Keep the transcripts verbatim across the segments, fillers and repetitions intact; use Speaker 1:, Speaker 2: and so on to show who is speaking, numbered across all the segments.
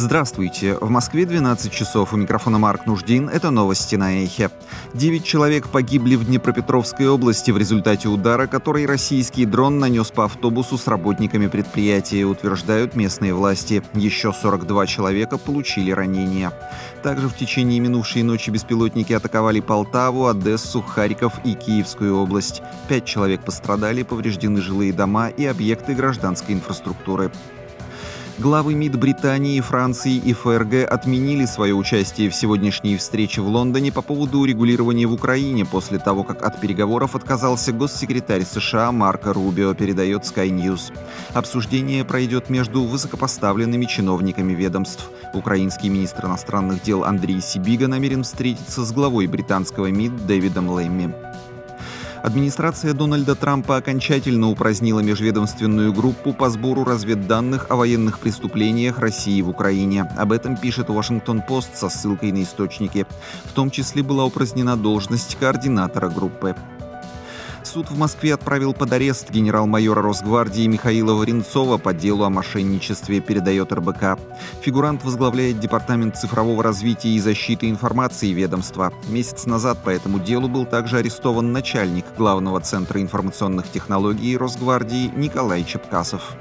Speaker 1: Здравствуйте. В Москве двенадцать часов. У микрофона Марк Нуждин. Это новости на Эхе. Девять человек погибли в Днепропетровской области в результате удара, который российский дрон нанес по автобусу с работниками предприятия, утверждают местные власти. Еще сорок два человека получили ранения. Также в течение минувшей ночи беспилотники атаковали Полтаву, Одессу, Харьков и Киевскую область. Пять человек пострадали, повреждены жилые дома и объекты гражданской инфраструктуры. Главы МИД Британии, Франции и ФРГ отменили свое участие в сегодняшней встрече в Лондоне по поводу урегулирования в Украине после того, как от переговоров отказался госсекретарь США Марко Рубио, передает Sky News. Обсуждение пройдет между высокопоставленными чиновниками ведомств. Украинский министр иностранных дел Андрей Сибига намерен встретиться с главой британского МИД Дэвидом Лэмми. Администрация Дональда Трампа окончательно упразднила межведомственную группу по сбору разведданных о военных преступлениях России в Украине. Об этом пишет Вашингтон-Пост со ссылкой на источники. В том числе была упразднена должность координатора группы. Суд в Москве отправил под арест генерал-майора Росгвардии Михаила Варенцова по делу о мошенничестве, передает эр бэ ка. Фигурант возглавляет Департамент цифрового развития и защиты информации ведомства. Месяц назад по этому делу был также арестован начальник Главного центра информационных технологий Росгвардии Николай Чепкасов.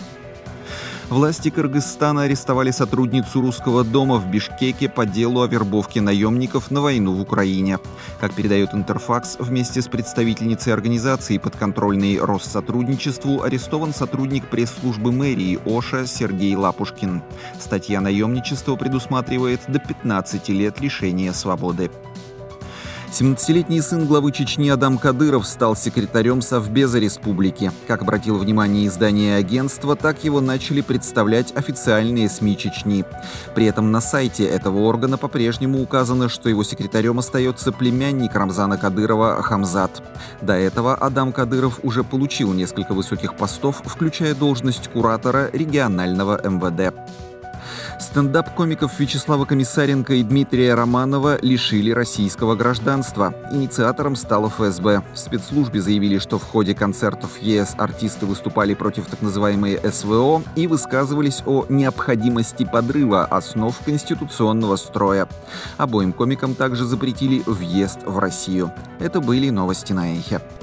Speaker 1: Власти Кыргызстана арестовали сотрудницу Русского дома в Бишкеке по делу о вербовке наемников на войну в Украине. Как передает Интерфакс, вместе с представительницей организации, подконтрольной Россотрудничеству, арестован сотрудник пресс-службы мэрии Оша Сергей Лапушкин. Статья наемничества предусматривает до пятнадцати лет лишения свободы. семнадцатилетний сын главы Чечни Адам Кадыров стал секретарем Совбеза республики. Как обратило внимание издание агентства, так его начали представлять официальные СМИ Чечни. При этом на сайте этого органа по-прежнему указано, что его секретарем остается племянник Рамзана Кадырова Хамзат. До этого Адам Кадыров уже получил несколько высоких постов, включая должность куратора регионального эм вэ дэ. Стендап-комиков Вячеслава Комиссаренко и Дмитрия Романова лишили российского гражданства. Инициатором стало эф эс бэ. В спецслужбе заявили, что в ходе концертов в е эс артисты выступали против так называемой эс вэ о и высказывались о необходимости подрыва основ конституционного строя. Обоим комикам также запретили въезд в Россию. Это были новости на Эхе.